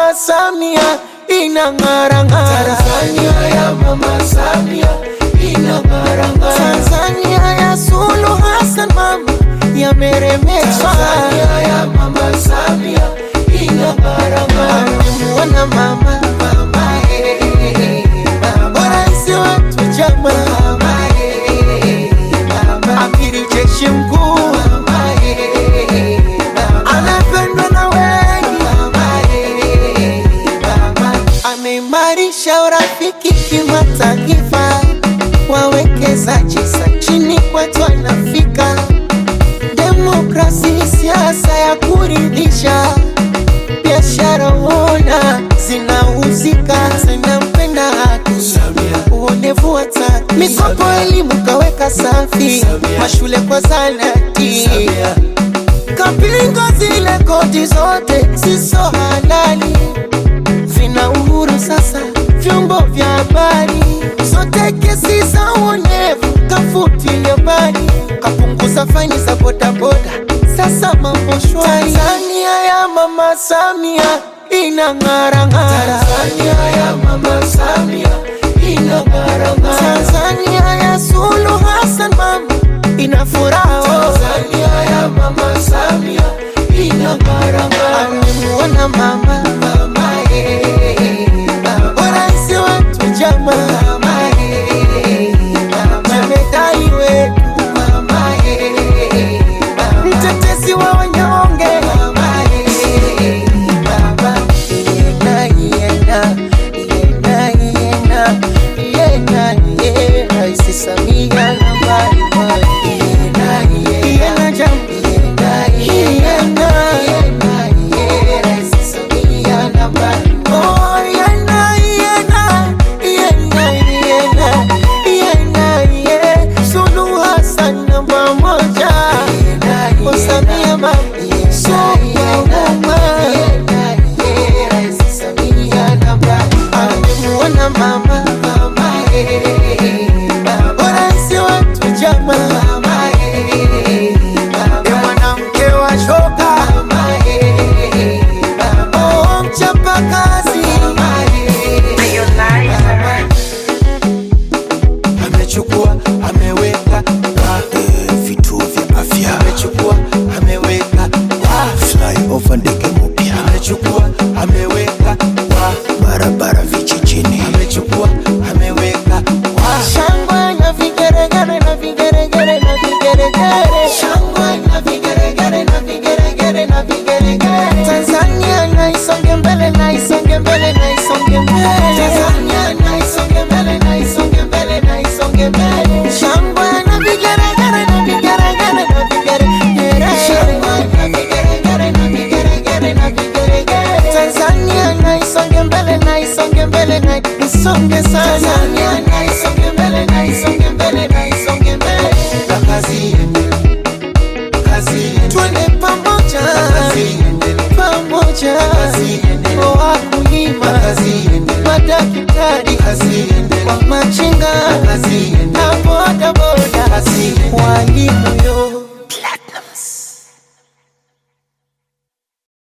Mama Samia inang'ara ng'ara. Tanzania ya Mama Samia inang'ara ng'ara. Tanzania ya Suluhu Hassan mama yameremeshwa. Tanzania ya Mama Samia inang'ara ng'ara. Amemuona mama Raisi wetu chama Amiri jeshi mkuu anapendwa na wengi. Ameimarisha urafiki kimataifa, wawekezaji nchini kwetu wanafika. Demokrasi siasa ya kuridhisha, biashara ona zinauzika. Zinampenda haki uonevu wa taki, mikopo elimu kaweka safi, mashule kwa zanati. Kapinga zile kodi zote siso halali, vina uhuru sasa vyombo vya habari. Zote kesi za uonevu kafutilia mbali, kapunguza faini za bodaboda, sasa mambo shwari. Tanzania ya Mama Samia inang'ara ng'ara. Tanzania ya Mama Samia inang'ara ng'ara. Tanzania ya Suluhu Hassan mama ina furaha. Tanzania ya Mama Samia inang'ara ng'ara. Amemuona mama Raisi wetu chama Jemedari wetu mtetezi wa wanyonge. Raisi Samia nambari moja. Suluhu Hassan namba moja. Samia mama amemuona mama Raisi wetu chama mwanamke wa shoka mchapa kazi. Amechukua ameweka vituo vya afya. Amechukua ameweka flyover ndege mpya. Amechukua ameweka barabara vijijini. Amechukua ameweka shangwe na vigeregere na vigeregere na vigeregere. Shangwe na vigeregere na vigeregere na vigeregere.